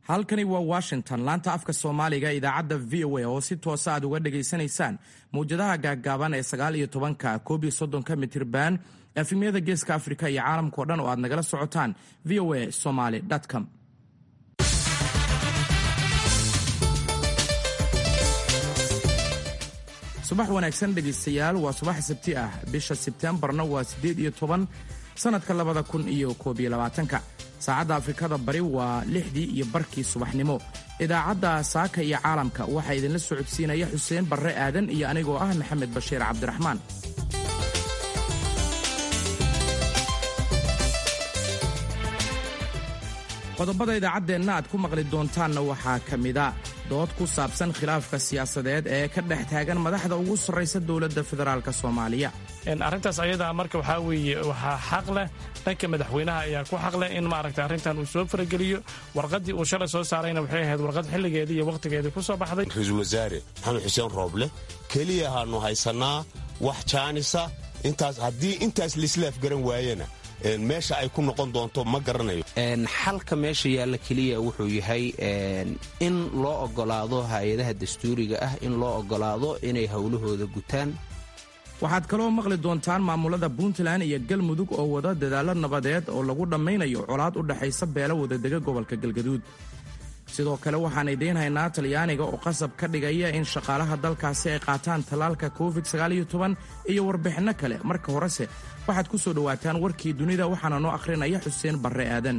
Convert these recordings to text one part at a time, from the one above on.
halkani waa Washington, laanta afka Soomaaliga idaacadda VOA oo si toos ah uga dhageysanaysaan mowjadaha gaaggaaban ee 19 13 mitirban efemyada Geeska Afrika iyo caalamka oo dhan oo aad nagala socotaan voasomali.com. subax wanaagsan dhegeystayaal, waa subax sabti ah, bisha Sebteembarna waa 18 sanadka 2021. saacadda Afrikada Bari waa 6:00 subaxnimo. idaacadda saaka iyo caalamka waxaa idinla socodsiinaya Xuseen Barre Aadan iyo anigoo ah Maxamed Bashiir Cabdiraxmaan. qodobada idaacaddeenna aad ku maqli doontaanna waxaa ka mida dood ku saabsan khilaafka siyaasadeed ee ka dhex taagan madaxda ugu sarraysa dowladda federaalka Soomaaliya. arrintaas ayadaa marka waxaa weeye waxaa xaq leh dhanka madaxweynaha ayaa ku xaq leh in maaragta arrintan uu soo farageliyo. warqaddii uu shalay soo saarayna waxay ahayd warqad xilligeedii iyo wakhtigeedii ku soo baxday. ra-iisul wasaare maxamed xuseen rooble keliya haanu haysannaa wax jaanisa intaas, haddii intaas lislaaf garan waayena meesha ay ku noqon doonto ma garanayo. xalka meesha yaalla keliya wuxuu yahay in loo ogolaado hay-adaha dastuuriga ah in loo ogolaado inay howlahooda gutaan. waxaad kaloo maqli doontaan maamulada Puntland iyo Galmudug oo wada dadaalo nabadeed oo lagu dhammaynayo colaad u dhaxaysa beelo wadadega gobolka Galgaduud. sidoo kale waxaan idiin haynaa Talyaaniga oo qasab ka dhigaya in shaqaalaha dalkaasi ay qaataan tallaalka COVID-19 iyo warbixinno kale. marka horese waxaad ku soo dhowaataan warkii dunida, waxaana noo akhrinaya Xuseen Barre Aadan.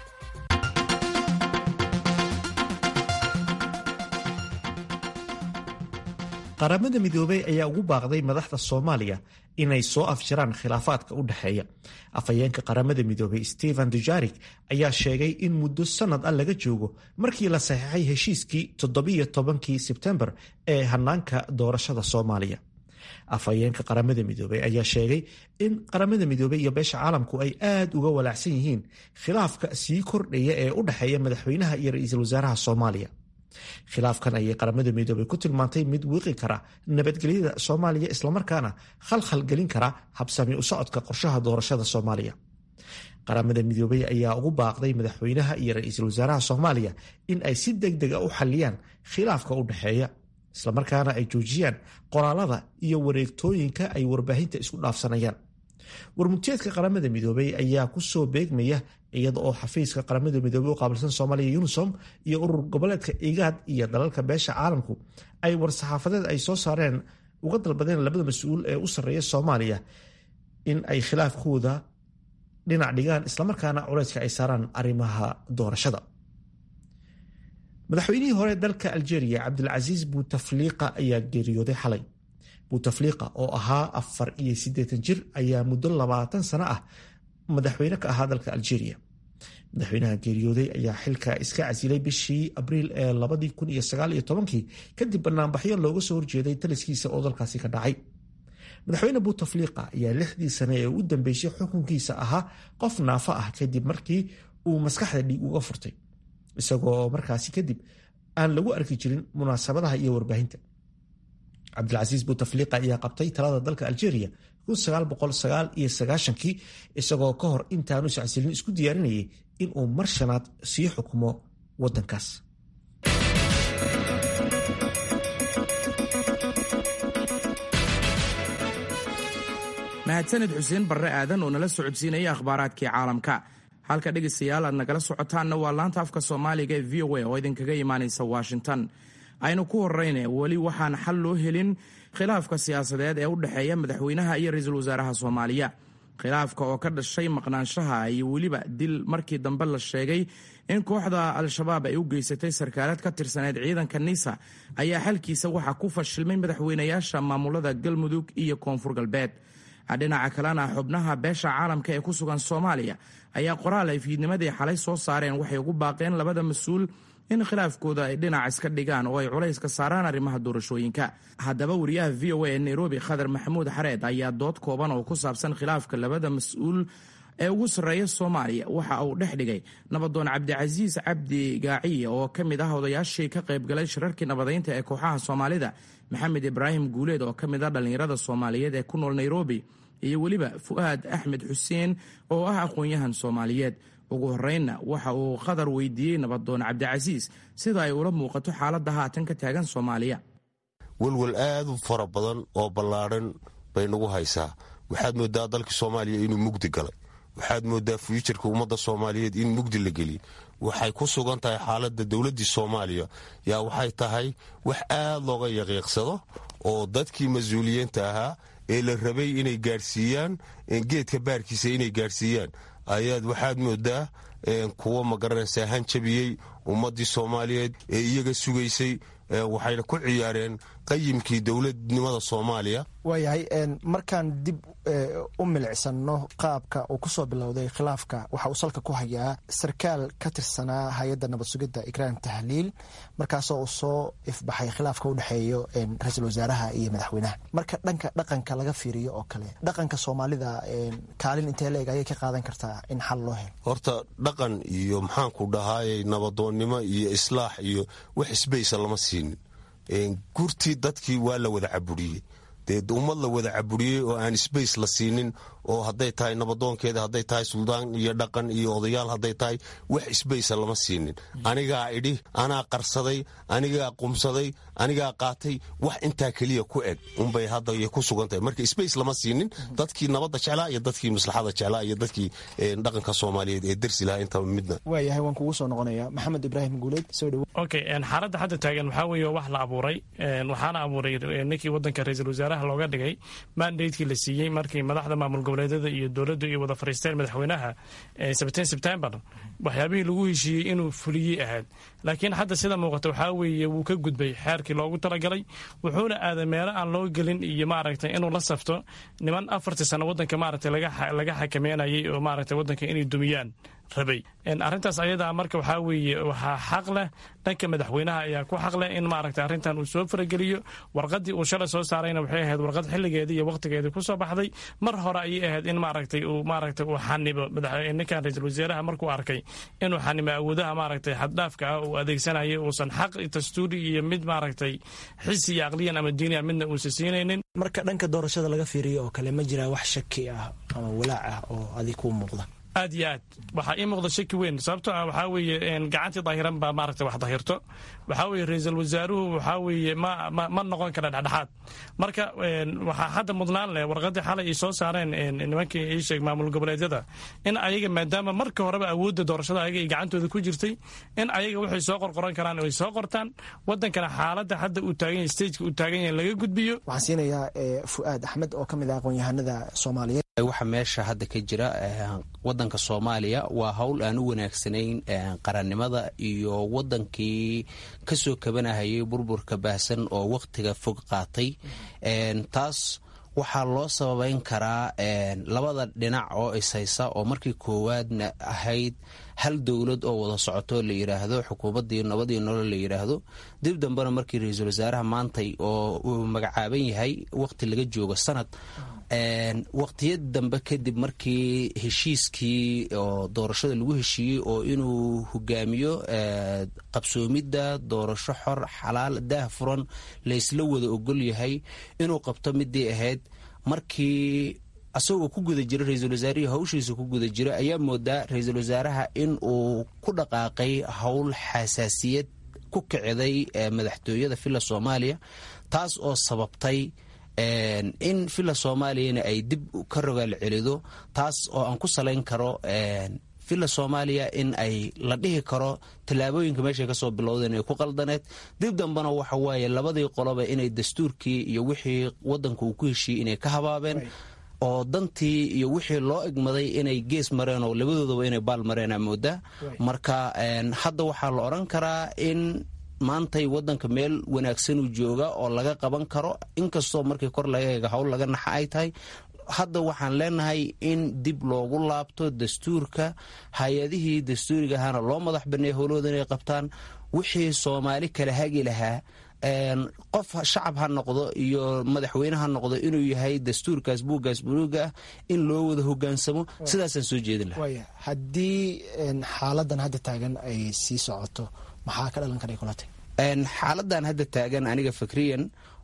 qaramada midoobay ayaa ugu baaqday madaxda Soomaaliya inay soo afjaraan khilaafaadka u dhexeeya. afhayeenka qaramada midoobay Stephen Dujarric ayaa sheegay in muddo sanad ah laga joogo markii la saxiixay heshiiskii 17 Sebtembar ee hanaanka doorashada Soomaaliya. afhayeenka qaramada midoobay ayaa sheegay in qaramada midoobay iyo beesha caalamku ay aad uga walaacsan yihiin khilaafka sii kordhaya ee u dhexeeya madaxweynaha iyo ra'iisul wasaaraha Soomaaliya. khilaafkan ayay qaramada midoobay ku tilmaantay mid wiiqi kara nabadgelyada Soomaaliya islamarkaana khalkhal gelin kara habsami u socodka qorshaha doorashada Soomaaliya. qaramada midoobay ayaa ugu baaqday madaxweynaha iyo ra'iisul wasaaraha Soomaaliya in ay si degdeg ah u xalliyaan khilaafka u dhexeeya islamarkaana ay joojiyaan qoraalada iyo wareegtooyinka ay warbaahinta isku dhaafsanayaan. warmugteedka qaramada midoobay ayaa ku soo beegmaya iyada oo xafiiska qaramada midoobay u qaabilsan Soomaaliya UNISOM iyo urur goboleedka IGAD iyo dalalka beesha caalamku ay war-saxaafadeed ay soo saareen uga dalbadeen labada mas-uul ee u sarreeya Soomaaliya in ay khilaafkooda dhinac dhigaan islamarkaana culayska ay saaraan arrimaha doorashada. madaxweynihii hore dalka Algeria Cabdilcasiis Bouteflika ayaa geeriyooday xalay. Bouteflika oo ahaa 84 jir ayaa muddo 20 sano ah madaxweyne ka ahaa dalka Algeria. madaxweynaha geeriyooday ayaa xilka iska casilay bishii Abriil ee 2019 kadib banaanbaxyo looga soo horjeeday taliskiisa oo dalkaasi ka dhacay. madaxweyne Bouteflika ayaa 6 sano ee u dambeysay xukunkiisa ahaa qof naafa ah kadib markii uu maskaxda dhiig uga furtay, isagoo markaasi kadib aan lagu arki jirin munaasabadaha iyo warbaahinta. Cabdilcasiis Bouteflika ayaa qabtay talada dalka Algeria 1999 isagoo ka hor intaanu iscasilin isku diyaarinayay in uu mar shanaad sii xukumo wadankaas. mahadsanid Xuseen Barre Aadan oo nala socodsiinaya akhbaaraadkii caalamka. halka dhegeystayaal aad nagala socotaanna waa laanta afka Soomaaliga ee VOA oo idinkaga imaanaysa Washington. aynu ku horreyne weli waxaan xal loo helin khilaafka siyaasadeed ee u dhexeeya madaxweynaha iyo ra'iisul wasaaraha Soomaaliya. khilaafka oo ka dhashay maqnaanshaha iyo weliba dil markii dambe la sheegay in kooxda Al-Shabaab ay u geysatay sarkaalad ka tirsaneyd ciidanka NISA ayaa xalkiisa waxaa ku fashilmay madaxweynayaasha maamulada Galmudug iyo Koonfur Galbeed. dhinaca kalena xubnaha beesha caalamka ee ku sugan Soomaaliya ayaa qoraal ay fiidnimadii xalay soo saareen waxay ugu baaqeen labada mas-uul in khilaafkooda ay dhinac iska dhigaan oo ay culays ka saaraan arrimaha doorashooyinka. haddaba wariyaha VOA ee Nairobi Khadar Maxamuud Xareed ayaa dood kooban oo ku saabsan khilaafka labada mas-uul ee ugu sarreeya Soomaaliya waxa uu dhex dhigay nabadoon Cabdicasiis Cabdi Gaaciye oo ka mid ah odayaashii ka qaybgalay shirarkii nabadeynta ee kooxaha Soomaalida, Maxamed Ibraahim Guuleed oo ka mid ah dhalinyarada Soomaaliyeed ee ku nool Nairobi, iyo weliba Fu'aad Axmed Xuseen oo ah aqoon-yahan Soomaaliyeed. ugu horreynna waxa uu Khadar weydiiyey nabadoon Cabdicasiis sida ay ula muuqato xaaladda haatan ka taagan Soomaaliya. walwal aad u fara badan oo ballaaran bay nagu haysaa. waxaad moodaa dalka Soomaaliya inuu mugdi galay. waxaad moodaa fuujarka ummadda Soomaaliyeed in mugdi la geliyay. waxay ku sugan tahay xaaladda dowladdii Soomaaliya yaa waxay tahay wax aad looga yaqiiqsado oo dadkii mas-uuliyiinta ahaa ee la rabay inay gaadhsiiyaan geedka baarkiisa inay gaadhsiiyaan ayaad waxaad moodaa kuwa magaranaysaa hanjabiyey ummaddii Soomaaliyeed ee iyaga sugaysay waxayna ku ciyaareen qayimkii dowladnimada Soomaaliya. waayahay markaan dib u milicsano qaabka uu ku soo bilowday khilaafka waxa uu salka ku hayaa sarkaal ka tirsanaa hay-adda nabad sugidda Ikraan Tahliil markaasoo uu soo ifbaxay khilaafka u dhexeeyo ra-iisul wasaaraha iyo madaxweynaha. marka dhanka dhaqanka laga fiiriyo oo kale dhaqanka Soomaalida kaalin intee leeg ayay ka qaadan kartaa in xal loo helo? horta dhaqan iyo maxaanku dhahaayay nabadoonnimo iyo islaax iyo wax isbaysa lama siinin. gurtii dadkii waa la wada caburiyey. dee ummad la wada caburiyey oo aan sbace la siinin oo hadday tahay nabadoonkeeda hadday tahay suldaan iyo dhaqan iyo odayaal hadday tahay wax sbacea lama siinin. anigaa idhi anaa qarsaday anigaa qumsaday anigaa qaatay wax intaa keliya ku eg unbay hadda ku sugan tahay. marka sbace lama siinin dadkii nabadda jeclaa iyo dadkii maslaxada jeclaa iyo dadkii dhaqanka Soomaaliyeed ee darsi lahaa intaba midna. waayahay waan kugu soo noqonayaa Maxamed Ibraahim Guuleed soo dhawo. okay xaaladda hadda taagan waxaa weeye wax la abuuray waxaana abuuray ninkii waddanka ra'iisul wasaaraha looga dhigay mandatekii la siiyey markii madaxda maamul goboleedyada iyo dowladdu iyo wada fariisteen madaxweynaha 17 Sebtembar waxyaabihii lagu heshiiyey inuu fuliyey ahayd. laakiin hadda sida muuqata waxaa weeye wuu ka gudbay xeerkii loogu talagalay wuxuuna aaday meelo aan loo gelin iyo maaragtay inuu la safto niman 40 sano waddanka maaragtay laga xakameynayay oo maaragtay waddanka inay dumiyaan rabay. arrintaas ayadaa marka waxaa weeye waxaa xaq leh dhanka madaxweynaha ayaa ku xaq leh in maaragtay arrintan uu soo farageliyo. warqaddii uu shalay soo saarayna waxay ahayd warqad xilligeedii iyo waqtigeedii ku soo baxday. mar hore ayay ahayd in maaragtay uu xanibo ninkan ra'iisul wasaaraha markuu arkay inuu xanimo awoodaha maaragtay xaddhaafka ah uu adeegsanayay uusan xaq dastuuri iyo mid maaragtay xisi iyo aqliyan ama diiniya midna uusan siinaynin. marka dhanka doorashada laga fiiriyo oo kale ma jiraa wax shaki ah ama walaac ah oo adiga kuu muuqda? aad iyo aad waxaa ii muuqda shaki weyn sababtoo ah waxaa weeye gacantii daahiran baa maaragtay wax dahirto. waxaa weeye ra'iisul wasaaruhu waxaa weeye ma noqon kara dhexdhexaad. marka waxaa hadda mudnaan leh warqaddii xalay ay soo saareen nimankii ii sheeg maamul goboleedyada in ayaga maadaama marka horeba awoodda doorashada ayaga ay gacantooda ku jirtay in ayaga waxay soo qorqoran karaan ay soo qortaan waddankana xaaladda hadda uu taagan yahay stageka uu taagan yahay laga gudbiyo. waxaan siinayaa Fu'aad Axmed oo ka mid ah aqoon-yahanada Soomaaliyeed. waxa meesha hadda ka jira waddanka Soomaaliya waa hawl aan u wanaagsanayn qarannimada iyo waddankii ka soo kabanahayay burburka baahsan oo waqtiga fog qaatay. taas waxaa loo sababayn karaa labada dhinac oo ishaysa oo markii koowaadna ahayd hal dowlad oo wada socoto la yidhaahdo xukuumaddii nabadii nolol la yidhaahdo. dib dambena markii ra'iisul wasaaraha maantay oo uu magacaaban yahay waqti laga joogo sanad waqtiyad dambe kadib markii heshiiskii oo doorashada lagu heshiiyey oo inuu hogaamiyo qabsoomidda doorasho xor xalaal daah furan laysla wada ogol yahay inuu qabto midii ahayd markii asagoo ku guda jira ra'iisul wasaarihii hawshiisa ku guda jira ayaa moodaa ra'iisul wasaaraha in uu ku dhaqaaqay howl xasaasiyad ku kiciday madaxtooyada filla Soomaaliya taas oo sababtay in filla Soomaaliyana ay dib ka rogaal celido taas oo aan ku salayn karo filla Soomaaliya in ay la dhihi karo tallaabooyinka meesha ka soo bilowdeen ay ku qaldaneed. dib dambana waxa waaye labadii qoloba inay dastuurkii iyo wixii waddanka uu ku heshiiyey inay ka habaabeen oo dantii iyo wixii loo egmaday inay gees mareen oo labadoodaba inay baal mareen aa moodaa. marka hadda waxaa la odhan karaa in maantay waddanka meel wanaagsanuu jooga oo laga qaban karo inkastoo markii kor laga eega hawl laga naxa ay tahay. hadda waxaan leenahay in dib loogu laabto dastuurka hay-adihii dastuuriga ahaana loo madax baneeya howlahooda inay qabtaan wixii Soomaali kala hagi lahaa qof shacab ha noqdo iyo madaxweyne ha noqdo inuu yahay dastuurkaas buuggaas buluuga ah in loo wada hogaansamo sidaasaan soo jeedin lahaa. haddii xaaladan hadda taagan ay sii socoto maxaa ka dhalan karay kulatay? xaaladan hadda taagan aniga fikriyan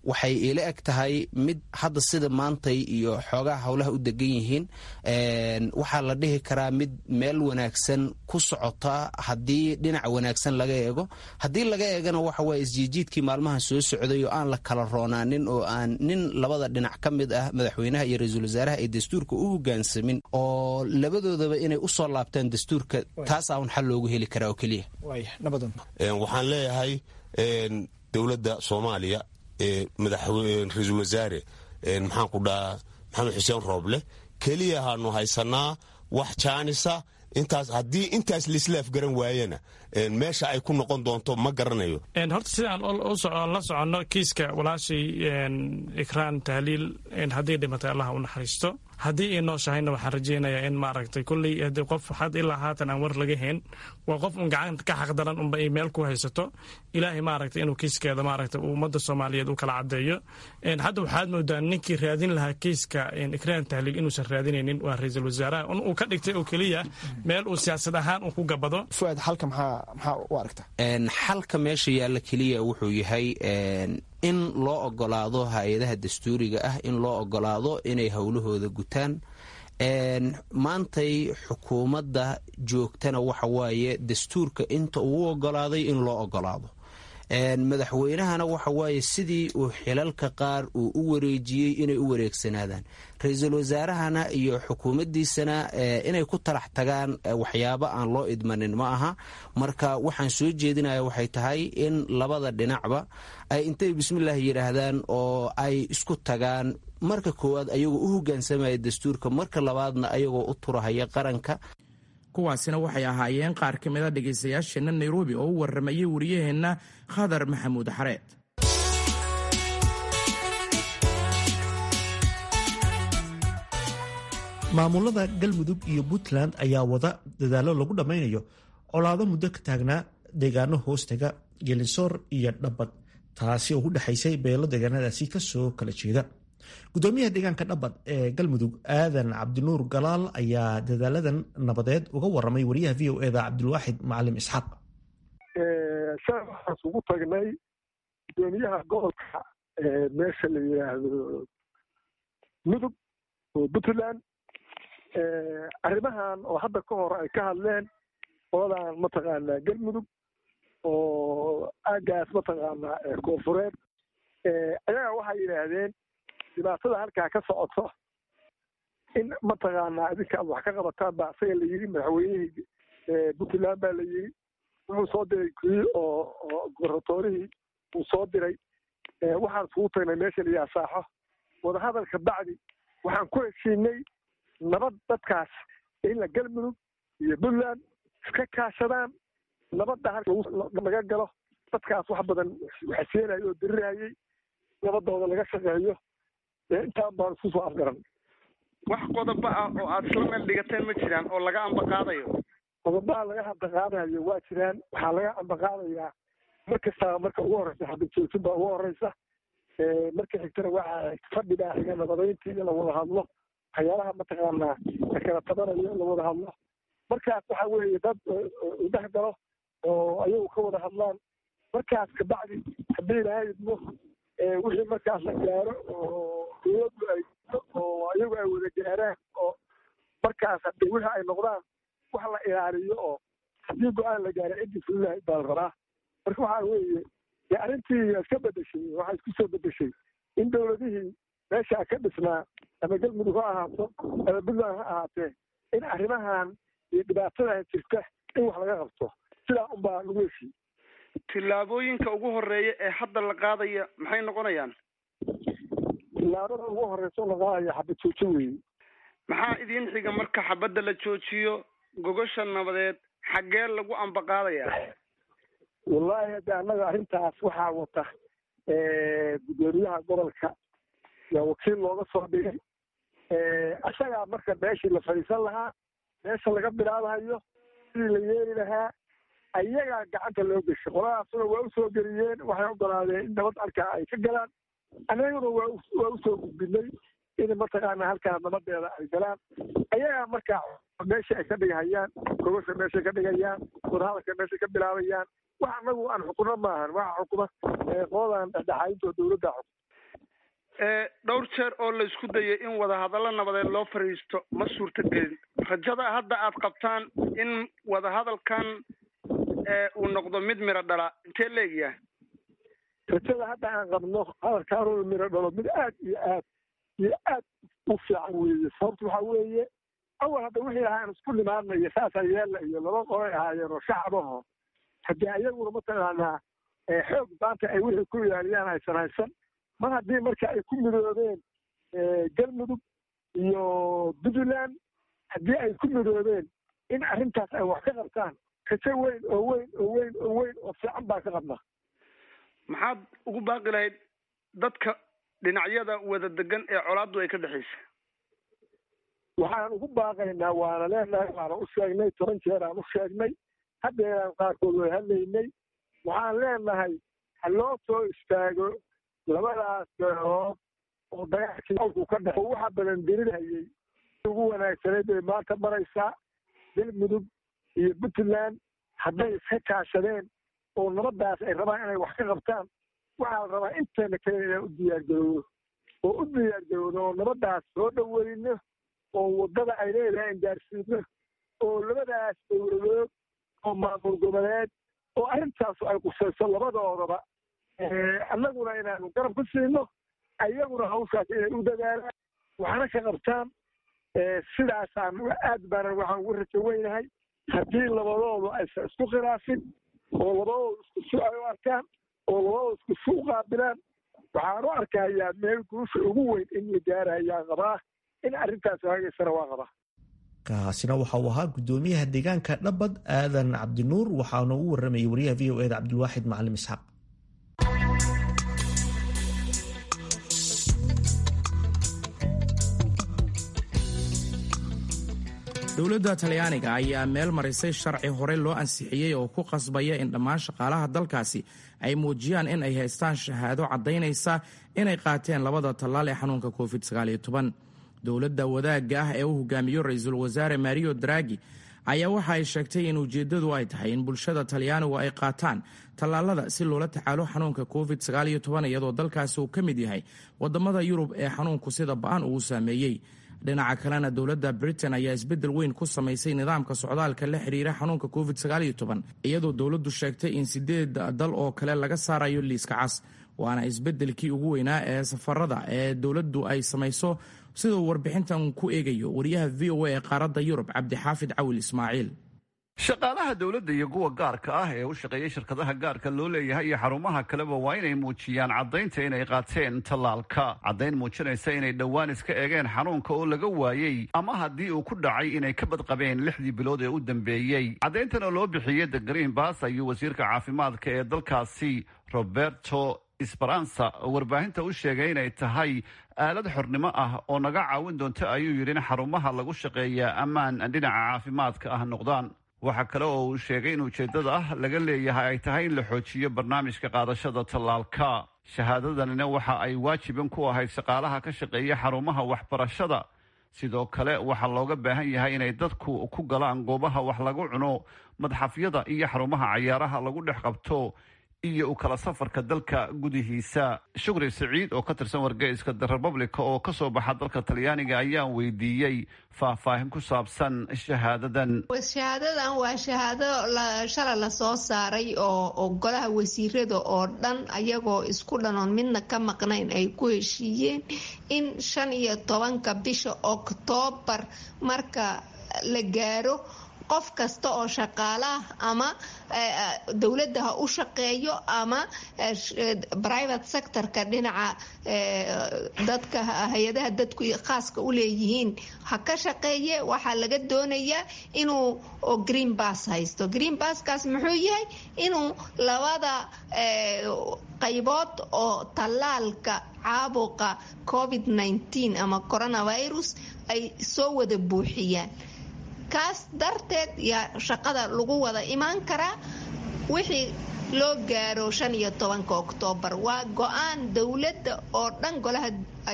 waxay ila eg tahay mid hadda sida maantay iyo xoogaha howlaha u degan yihiin waxaa la dhihi karaa mid meel wanaagsan ku socota haddii dhinac wanaagsan laga eego. haddii laga eegana waxa waye isjiijiidkii maalmahan soo socday oo aan la kala roonaanin oo aan nin labada dhinac ka mid ah madaxweynaha iyo ra-iisul wasaaraha ay dastuurka u hogaansamin oo labadoodaba inay usoo laabtaan dastuurka taasaa un xal loogu heli karaa oo keliya. waxaan leeyahay dowladda soomaaliya ra-iisul wasaare maxaan ku dhahaa maxamed xuseen rooble keliya haanu haysanaa wax jaanisa intaas haddii intaas lislaaf garan waayana meesha ay ku noqon doonto ma garanayo. horta sidaan la soconno kiiska walaashay ikraan tahliil haddii dhimatay allah u naxariisto haddii ay nooshahayna waxaan rajaynayaa in maaragtay kulley haddii qof had ilaa haatan aan war laga hayn waa qof un gacan ka xaqdaran unba ay meel ku haysato ilaahay maaragtay inuu kiiskeeda maaragtay ummadda soomaaliyeed u kala caddeeyo. hadda waxaad moodaa ninkii raadin lahaa kiiska ikraan tahliil inuusan raadinaynin waa ra-iisul wasaaraha uu ka dhigtay oo keliya meel uu siyaasad ahaan uu ku gabado. fuaad xalka maxaa u aragta? xalka meesha yaalla keliya wuxuu yahay in loo ogolaado hay-adaha dastuuriga ah in loo ogolaado inay howlahooda gutaan. maantay xukuumadda joogtana waxa waaye dastuurka inta uu ogolaaday in loo ogolaado. madaxweynahana waxa waaye sidii uu xilalka qaar uu u wareejiyey inay u wareegsanaadaan. ra-iisul wasaarahana iyo xukuumaddiisana inay ku talax tagaan waxyaabo aan loo idmanin ma aha. marka waxaan soo jeedinaya waxay tahay in labada dhinacba ay intay bismillaahi yidhaahdaan oo ay isku tagaan marka koowaad ayagoo u hogaansamaya dastuurka marka labaadna ayagoo u turahaya qaranka. kuwaasina waxay ahaayeen qaar ka mid a dhegaystayaasheenna nairobi oo u warramayay wariyaheenna khadar maxamuud xareed. maamulada galmudug iyo puntland ayaa wada dadaallo lagu dhammaynayo colaado muddo ka taagnaa deegaano hoostaga gelinsoor iyo dhabbad taasi oo u dhexaysay beelo deegaanadaasi kasoo kala jeeda. gudoomiyaha deegaanka dhabbad ee galmudug aadan cabdinuur galaal ayaa dadaaladan nabadeed uga waramay wariyaha v o eda cabdilwaaxid macalim isxaaq. saan waxaan ugu tagnay gudoomiyaha gobolka meesha la yidhaahdo mudug oo puntland arrimahan oo hadda ka hor ay ka hadleen qoladan mataqaanaa galmudug oo aagaas mataqaanaa koonfureed ayaga waxay yidhaahdeen dhibaatada halkaa ka socoto in mataqaanaa idinka aad wax ka qabataan baa isaga la yidhi madaxweynihii puntland baa la yidhi wuxuu soo diray kii oo gobornatorihii uu soo diray waxaan isugu tagnay meesha la yidhaha saaxo wadahadalka bacdi waxaan ku heshiinay nabad dadkaas in la galmudug iyo puntland iska kaashadaan nabadda laga galo dadkaas wax badan waxseenayo oo dirirayay nabadooda laga shaqeeyo intaan baan isku soo afgaran. wax qodobo ah oo aad isla meel dhigateen ma jiraan oo laga ambaqaadayo? qodobaha laga ambaqaadayo waa jiraan. waxaa laga ambaqaadayaa mar kastaba marka ugu horeysa xabadjoojin baa ugu horeysa. marka xigtana waxaa fadhi baa xiga nabadayntii in la wada hadlo waxyaalaha mataqaanaa la kala tabanayo in la wada hadlo. markaas waxa weeye dad dhex galo oo ayagu ka wada hadlaan. markaas kabacdi haddii ilaahay idmo wixii markaas la gaaro oo dowladdu ay oo ayagu ay wada gaaraan oo markaas haddii wixii ay noqdaan wax la ilaaliyo oo haddii go-aan la gaaro cidii fulilahay baa la rabaa. marka waxaa weeye dee arrintii iska bedeshay waxaa isku soo bedeshay in dowladihii meeshaa ka dhisnaa ama galmudug ha ahaato ama puntland ha ahaatee in arrimahan iyo dhibaatadan jirta in wax laga qabto sidaa unbaa lagu heshiiyey. tillaabooyinka ugu horeeya ee hadda la qaadaya maxay noqonayaan? tillaabada ugu horeysa la qaadaya xabad joojin weeye. maxaa idiin xiga marka xabadda la joojiyo gogosha nabadeed xaggee lagu ambaqaadaya? wallaahi hadda annaga arrintaas waxaa wata gudoomiyaha gobolka yaa wakiil looga soo dhigay. isagaa marka meeshii la fadhiisan lahaa meesha laga bilaabahayo sidii la yeeli lahaa ayagaa gacanta loo geshay. qoladaasuna waa usoo geliyeen waxay ogolaadeen in nabad halkaa ay ka galaan. annaguna waa usoo gudbinay in mataqaana halkaa nabadeeda ay galaan. ayagaa markaa meesha ay ka dhigahayaan gogosha meeshay ka dhigayaan wadahadalka meeshay ka bilaabayaan. wax annagu aan xukunno maahan waxa xukuma qoladan dhexdhexaadinta oo dowladda xukuma. dhowr jeer oo la isku dayay in wadahadallo nabadeed loo fadhiisto ma suurtagelin. rajada hadda aad qabtaan in wadahadalkan uu noqdo mid miro dhala intee leegyahay? rajada hadda aan qabno hadalkaan uu miro dhalo mid aad iyo aad iyo aad u fiican weeye. sababta waxaa weeye awal hadda wixii ahaa aan isku nimaadnayo saasaa yeella iyo laba qolay ahaayeen oo shacbaho haddii ayaguna mataqaanaa xoog maanta ay wixii ku ilaaliyaan aysan haysan mar haddii marka ay ku midoobeen galmudug iyo puntland haddii ay ku midoobeen in arrintaas ay wax ka qabtaan rajo weyn oo weyn oo weyn oo weyn oo fiican baa ka qabna. maxaad ugu baaqi lahayd dadka dhinacyada wada degan ee colaaddu ay ka dhexaysa? waxaan ugu baaqaynaa waana leenahay waana u sheegnay 10 jeer aan u sheegnay haddeeraan qaarkood way hadlaynay. waxaan leenahay ha loo soo istaago labadaas beelood oo dagaalkii awku ka dhex waxa badan dirinayay ugu wanaagsaneyd bay maanta maraysaa. galmudug iyo puntland hadday iska kaashadeen oo nabadaas ay rabaan inay wax ka qabtaan waxaa la rabaa inteena kale inaan u diyaargarowno oo nabadaas soo dhaweyno oo waddada ay leedahay gaarsiino oo labadaas dowladood oo maamul goboleed oo arrintaasu ay qusayso labadoodaba annaguna inaanu garab ku siino ayaguna hawshaas inay u dadaalaan waxna ka qabtaan. sidaasaan aad baanan waxaan ugu rajo weynahay haddii labadoodu aysan isku khilaafin oo labadoodu isku su ay u arkaan oo labadoodu isku su u qaabilaan waxaan u arkayaa meel guusha ugu weyn in la gaarayaa qabaa in arrintaas hagaysana waa qabaa. kaasina waxa uu ahaa guddoomiyaha deegaanka Dhabbad Aadan Cabdinuur waxaana uu waramayay wariyaha VOA Cabdulwaaxid Macalin Isxaaq. dowladda talyaaniga ayaa meel marisay sharci hore loo ansixiyey oo ku qasbaya in dhammaan shaqaalaha dalkaasi ay muujiyaan in ay haystaan shahaado caddaynaysa inay qaateen labada tallaal ee xanuunka covid-19. dowladda wadaagga ah ee u hogaamiyo ra-iisul wasaare Mario Draghi ayaa waxa ay sheegtay in ujeeddadu ay tahay in bulshada talyaanigu ay qaataan tallaalada si loola tacaalo xanuunka covid-19 iyadoo dalkaasi uu ka mid yahay waddamada Yurub ee xanuunku sida ba'an ugu saameeyey. dhinaca kalena dowladda Britain ayaa isbeddel weyn ku samaysay nidaamka socdaalka la xiriira xanuunka covid-19 iyadoo dowladdu sheegtay in 8 dal oo kale laga saarayo liiska cas. waana isbeddelkii ugu weynaa ee safarada ee dowladdu ay samayso sidoo warbixintan ku eegayo wariyaha VOA ee qaaradda Yurub Cabdixaafid Cawil Ismaaciil. shaqaalaha dowladda iyo kuwa gaarka ah ee u shaqeeya shirkadaha gaarka loo leeyahay iyo xarumaha kaleba waa inay muujiyaan caddaynta inay qaateen tallaalka, caddayn muujinaysa inay dhowaan iska eegeen xanuunka oo laga waayey ama haddii uu ku dhacay inay ka badqabeen 6 bilood ee u dambeeyey. caddayntan oo loo bixiyey The Green Pass ayuu wasiirka caafimaadka ee dalkaasi Roberto Esperanza warbaahinta u sheegay inay tahay aalad xornimo ah oo naga caawin doonta ayuu yidhi in xarumaha lagu shaqeeyaa ammaan dhinaca caafimaadka ah noqdaan. waxaa kale oo uu sheegay in ujeeddada ah laga leeyahay ay tahay in la xoojiyo barnaamijka qaadashada tallaalka. shahaadadanina waxa ay waajiban ku ahayd shaqaalaha ka shaqeeya xarumaha waxbarashada. sidoo kale waxaa looga baahan yahay inay dadku ku galaan goobaha wax lagu cuno, madxafyada iyo xarumaha cayaaraha lagu dhex qabto iyo u kala safarka dalka gudihiisa. Shukri Saciid oo ka tirsan wargeyska The Republic oo ka soo baxa dalka Talyaaniga ayaan weydiiyey faahfaahin ku saabsan shahaadadan. shahaadadan waa shahaado shalay la soo saaray oo golaha wasiirada oo dhan ayagoo isku dhanoon midna ka maqnayn ay ku heshiiyeen in 15 bisha Oktoobar marka la gaaro qof kasta oo shaqaalaha ama dowladda ha u shaqeeyo ama private sectorka dhinaca dadka hay-adaha dadku khaaska u leeyihiin ha ka shaqeeye waxaa laga doonayaa inuu green pass haysto. green passkaas muxuu yahay inuu labada qaybood oo tallaalka caabuqa covid-19 ama coronavirus ay soo wada buuxiyaan. kaas darteed yaa shaqada lagu wada imaan karaa. wixii loo gaaro 15 Oktoobar. waa go-aan dowladda oo dhan golaha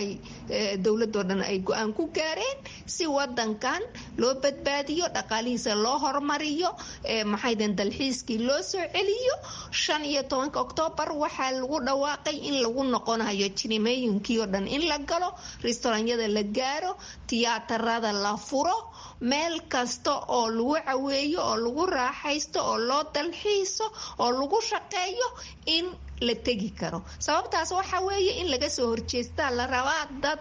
dowladoo dhan ay go-aan ku gaareen si wadankan loo badbaadiyo, dhaqaalihiisa loo hormariyo, maxaydan dalxiiskii loo soo celiyo. 15 Oktoobar waxaa lagu dhawaaqay in lagu noqonayo jinimooyinkii oo dhan in la galo, restauranyada la gaaro, tiyaatarada la furo, meel kasta oo lagu caweeyo oo lagu raaxaysto oo loo dalxiiso oo lagu shaqeeyo in la tegi karo. sababtaas waxa weeye in laga soo horjeestaa la rabaa dad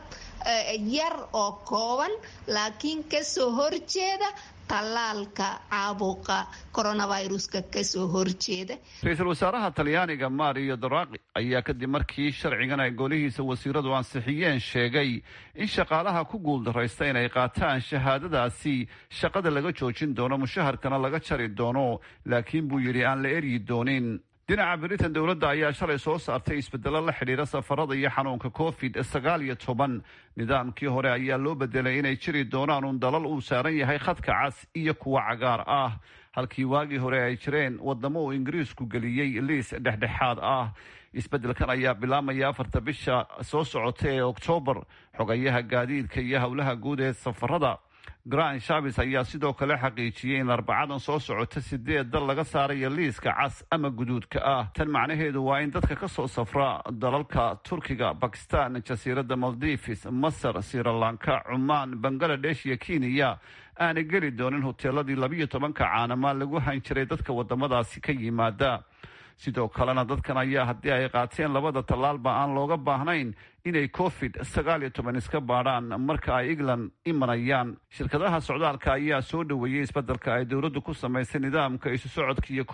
yar oo kooban laakiin ka soo horjeeda talaalka caabuqa coronaviruska ka soo horjeeda. ra-iisul wasaaraha talyaaniga Mario Draghi ayaa kadib markii sharcigan ay golihiisa wasiiradu ansixiyeen sheegay in shaqaalaha ku guuldaraysta inay qaataan shahaadadaasi shaqada laga joojin doono, mushaharkana laga jari doono, laakiin buu yidhi aan la eryi doonin. dhinaca Britain, dowladda ayaa shalay soo saartay isbedelo la xidhiira safarada iyo xanuunka COVID-19. nidaamkii hore ayaa loo bedelay inay jiri doonaan un dalal uu saaran yahay khadka cas iyo kuwa cagaar ah, halkii waagii hore ay jireen wadamo uu Ingiriisku geliyey liis dhexdhexaad ah. isbedelkan ayaa bilaamaya 4 bisha soo socota ee Oktoobar. xogayaha gaadiidka iyo howlaha guud ee safarada Grant Shapps ayaa sidoo kale xaqiijiyay in Arbacadan soo socota 8 dal laga saarayo liiska cas ama guduudka ah. tan macnaheedu waa in dadka ka soo safra dalalka Turkiga, Pakistan, Jasiiradda Maldives, Masar, Sri Lanka, Oman, Bangladesh iyo Kenya aanay geli doonin hoteeladii 12 caanama lagu hayn jiray dadka wadamadaasi ka yimaada. sidoo kalena dadkan ayaa haddii ay qaateen 2 tallaalba aan looga baahnayn inay COVID-19 iska baadhaan marka ay England imanayaan. shirkadaha socdaalka ayaa soo dhaweeyay isbedelka ay dowladdu ku samaysay nidaamka isu socodka iyo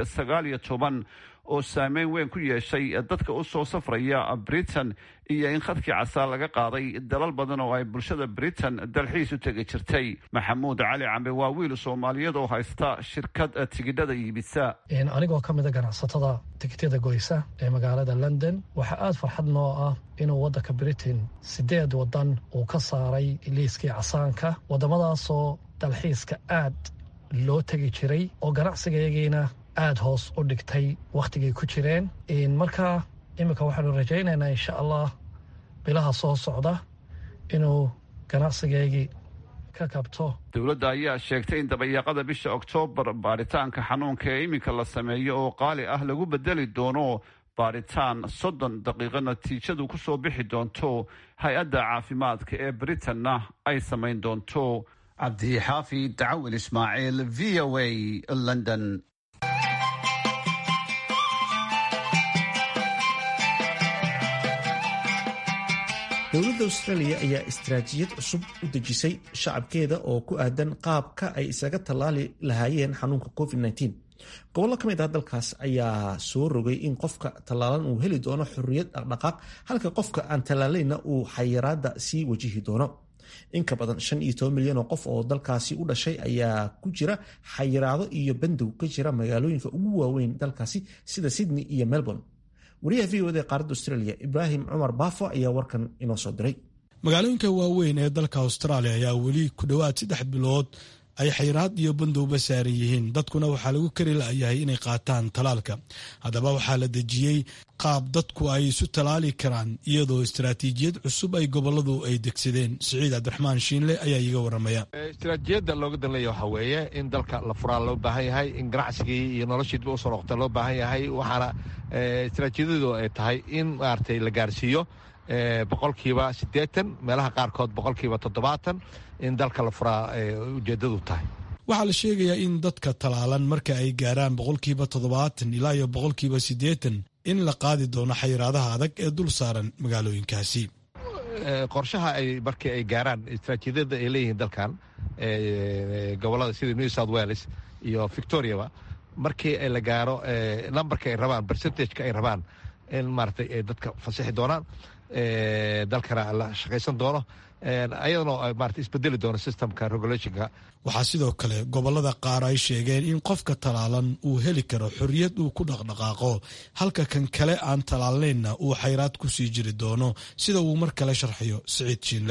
COVID-19 oo saameyn weyn ku yeeshay dadka u soo safraya Britain iyo in khadkii casaa laga qaaday dalal badan oo ay bulshada Britain dalxiis u tegi jirtay. Maxamuud Cali Cambe waa wiil Soomaaliyeed oo haysta shirkad tigidhada iibisa. anigoo ka mid ah ganacsatada tigidhada goysa ee magaalada London, waxa aad farxad noo ah inuu wadanka Britain 8 wadan uu ka saaray liiskii casaanka, wadamadaasoo dalxiiska aad loo tegi jiray oo ganacsigeegiina aad hoos u dhigtay wakhtigay ku jireen. marka imika waxaanu rajaynaynaa insha Allah bilaha soo socda inuu ganacsigeegii ka kabto. dowladda ayaa sheegtay in dabayaaqada bisha Oktoobar baaritaanka xanuunka ee imika la sameeyo oo qaali ah lagu bedeli doono baaritaan 30 daqiiqo natiijadu ku soo bixi doonto. hay-adda caafimaadka ee Britain-na ay samayn doonto. Cabdi Xaafid Dacwin Ismaaciil, VOA, London. dowladda Australia ayaa istaraatiijiyad cusub u dejisay shacabkeeda oo ku aadan qaabka ay isaga tallaali lahaayeen xanuunka COVID-19. gobollo ka mid ah dalkaas ayaa soo rogay in qofka tallaalan uu heli doono xorriyad dhaqdhaqaaq, halka qofka aan tallaalayna uu xayiraadda sii wajihi doono. in ka badan 15 milyan oo qof oo dalkaasi u dhashay ayaa ku jira xayiraado iyo bandow ka jira magaalooyinka ugu waaweyn dalkaasi sida Sydney iyo Melbourne. wariyaha VOA qaaradda Australia Ibrahim Cumar Baafo ayaa warkan inoo soo diray. magaalooyinka waaweyn ee dalka Australia ayaa weli ku dhowaad 3 bilood ay xayiraad iyo bandowba saaran yihiin, dadkuna waxaa lagu kari la'yahay inay qaataan talaalka. haddaba waxaa la dejiyey qaab dadku ay isu talaali karaan iyadoo istaraatiijiyad cusub ay goboladu ay degsadeen. Siciid Cabdiraxmaan Shiinle ayaa iga waramaya. istaraatiijiyadda looga danleeya waxaa weeye in dalka la furaa loo baahan yahay, in ganacsigii iyo noloshiidba usoo noqota loo baahan yahay. waxaana istaraatiijiyadu ay tahay in maaragtay la gaarsiiyo 80%, meelaha qaarkood 70% in dalka la furaa ujeedadu tahay. waxaa la sheegayaa in dadka talaalan marka ay gaaraan 70% ilaa iyo 80% in la qaadi doono xayiraadaha adag ee dul saaran magaalooyinkaasi. qorshaha ay markii ay gaaraan istaraatiijiyada ay leeyihiin dalkan gobolada sida New South Wales iyo Victoriaba, markii la gaaro numberka ay rabaan, percentage-ka ay rabaan in maaragtay ay dadka fasaxi doonaan, dalkana la shaqaysan doono, ayadana maaragtay isbedeli doono systemka regulationka. waxaa sidoo kale gobolada qaar ay sheegeen in qofka talaalan uu heli karo xorriyad uu ku dhaqdhaqaaqo, halka kan kale aan talaalnaynna uu xayiraad ku sii jiri doono, sida uu mar kale sharxayo Siciid Shiinle.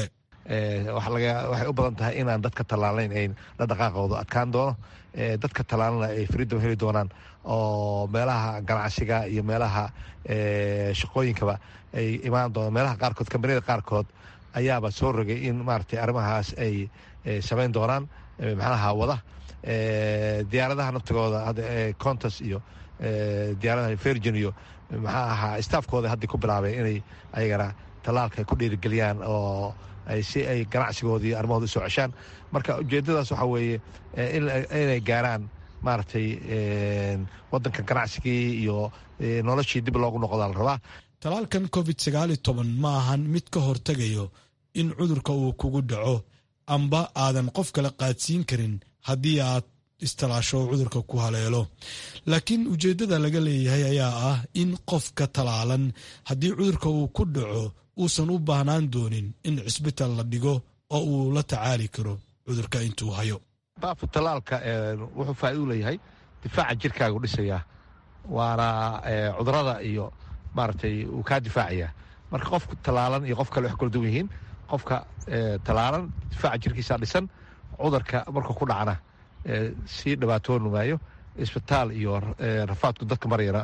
waxay u badan tahay inaan dadka tallaalayn ayn la dhaqaaqooda adkaan doono, dadka tallaalana ay freedom heli doonaan oo meelaha ganacsiga iyo meelaha shaqooyinkaba ay imaan doonaan. meelaha qaarkood kambaniyada qaarkood ayaaba soo rogay in maaragtay arrimahaas ay samayn doonaan maxnaha wada diyaaradaha naftigooda contas iyo diyaaradaha virgin iyo maxaa ahaa staafkooda haddii ku bilaabeen inay ayagana tallaalka ay ku dhiirigeliyaan oo si ay ganacsigooda iyo arrimahooda usoo ceshaan. marka ujeeddadaas waxaa weeye inay gaaraan maaragtay waddanka ganacsigii iyo noloshii dib loogu noqdaa la rabaa. talaalkan covid-19 ma ahan mid ka hortegayo in cudurka uu kugu dhaco amba aadan qof kale qaadsiin karin haddii aad istalaasho cudurka ku haleelo, laakiin ujeeddada laga leeyahay ayaa ah in qofka talaalan haddii cudurka uu ku dhaco uusan u baahnaan doonin in cisbitaal la dhigo oo uu la tacaali karo cudurka intuu hayo. baafu talaalka wuxuu faa'iido leeyahay difaaca jirkaagu dhisayaa, waana cudurada iyo maaragtay uu kaa difaacayaa. marka qofka talaalan iyo qof kale wax kala duwan yihiin. qofka talaalan difaaca jirkiisaa dhisan, cudurka markuu ku dhacna sii dhibaatooni maayo. isbitaal iyo rafaadku dadka maryana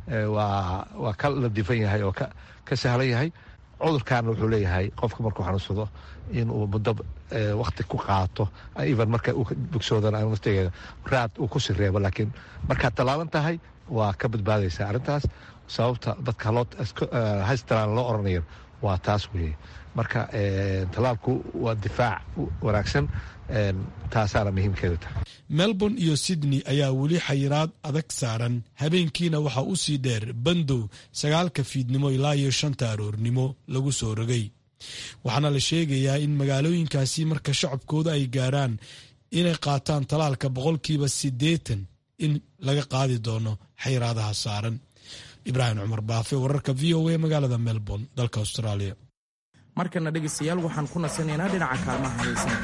waa ka ladifan yahay oo ka sahlan yahay. cudurkaana wuxuu leeyahay qofka markuu xanuunsado inuu muddo wakti ku qaato, even marka uu bogsoodana naftegeeda raad uu ku sireebo, laakiin markaad tallaalan tahay waa ka badbaadaysaa arrintaas. sababta dadka haystalaan loo oranayo waa taas weeye. marka tallaalku waa difaac wanaagsan, taasaana muhiimkeedu tahay. melbourne iyo sydney ayaa weli xayiraad adag saaran, habeenkiina waxaa u sii dheer bandow 9 fiidnimo ilaa iyo 5 aroornimo lagu soo rogay. waxaana la sheegayaa in magaalooyinkaasi marka shacabkooda ay gaaraan inay qaataan talaalka 80% in laga qaadi doono xayiraadaha saaran. ibraahim cumar baafe, wararka v o a magaalada melbourne, dalka australia. markana dhegaystayaal waxaan ku nasanaynaa dhinaca kaalmaha haysan.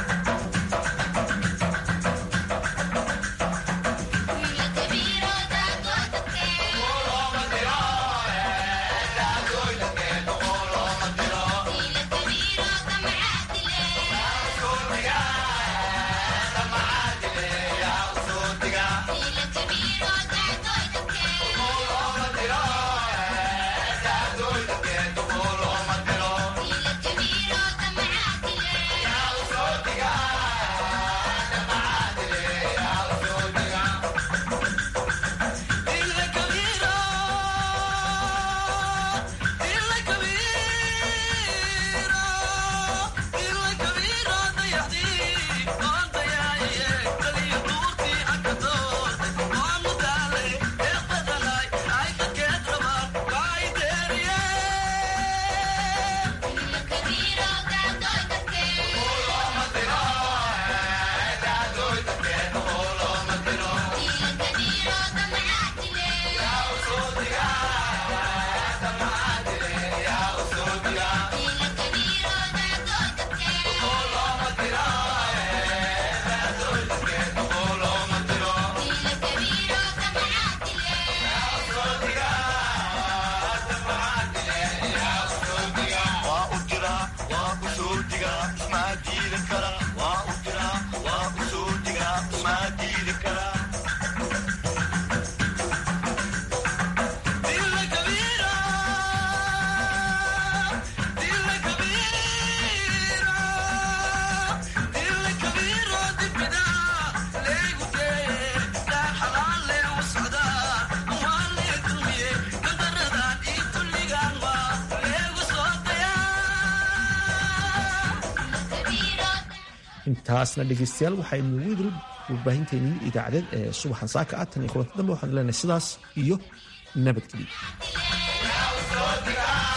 intaasna dhegaystayaal waxaynu ugu idil warbaahinteennii idaacadeed ee subaxan saaka ah. tan iyo kulanti dambe waxaan leenahay sidaas iyo nabadgelyo.